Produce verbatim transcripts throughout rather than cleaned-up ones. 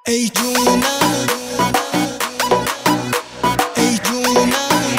ای جونم ای جونم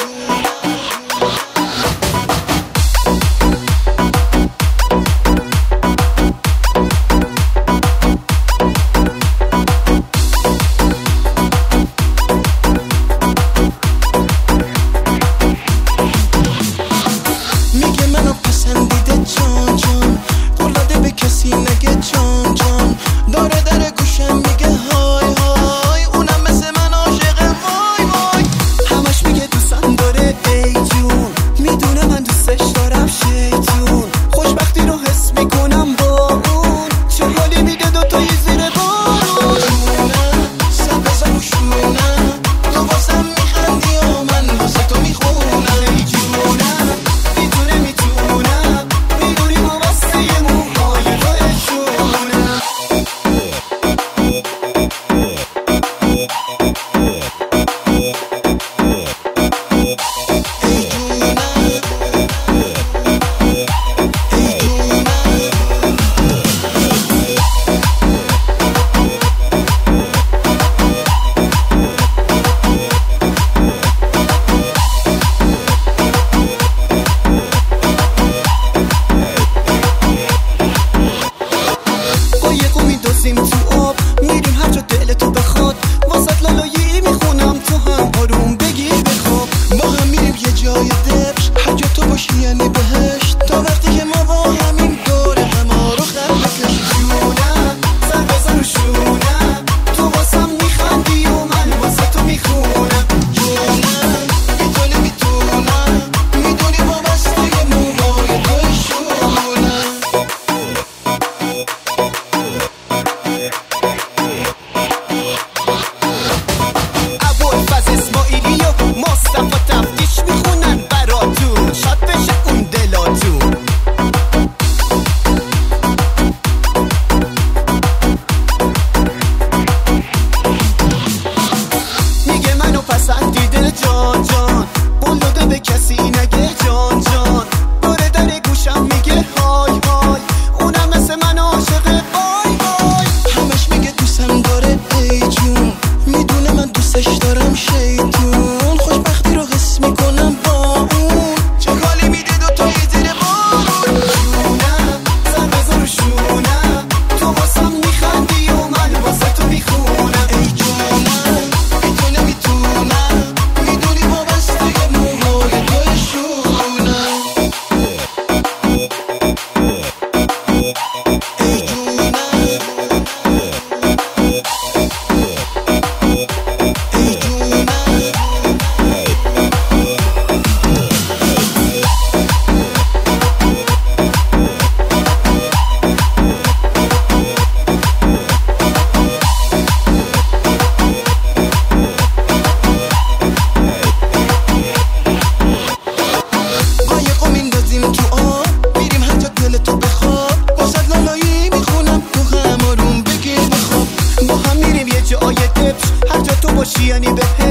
میگه منو پسندیده جان جان، قول داده به کسی نگه جان جان، داره داره گوشم میگه های های، اونم مثل من عاشقه وای وای، همش میگه دوستم داره ای جون، میدونه من دوستش دارم شیطون، خوشبختی رو حس میکنم با اون، چه حالی میده دوتایی زیر بارون، جونم سبزم و شونم، تو واسم میخندی و من واسه تو میخونم، ای جونم میدونه میتونم، میدونی ما واسه موهای تو اشونم. میدوزیم تو آب میریم هر جا دلتو بخواد، واسط لالایی میخونم تو هم آروم بگیر بخواب، با هم میریم یه جای دبش، هر جا تو باشی یعنی بهشت، تا وقتی که ما با همین دور همه رو خم بکش، جونم سر بزن و شونم، تو واسم میخندی و من واسه تو میخونم، جونم میتونی میتونم، میدونی وابسته موهای تو شونم. ابوالفضل اسماعیلی و مصطفی تفتیش میخونن براتون، شاد بشه اون دلاتون. میگه منو پسندیده جان جان، قول داده به کسی نگه جان جان، داره داره گوشم میگه های های، اونم مثل من عاشقه وای وای، همش میگه دوستم داره ای جون، میدونه من دوستش دارم شیطون، خوشبختی رو حس میکنم با اون، چه حالی میده دوتایی زیر بارون، جونم سر بزن و شونم، تو واسم میخندی و من واسه تو میخونم، ای جونم میتونه میتونم، میدونی وابسته موهای تو شونم. ای جونم قایقو میندازیم تو آب، میریم هر جا دلتو بخواد، واسط لالایی میخونم تو هم آروم بگیر بخواب، با هم میریم یه جای دبش، هر جا تو باشی یعنی به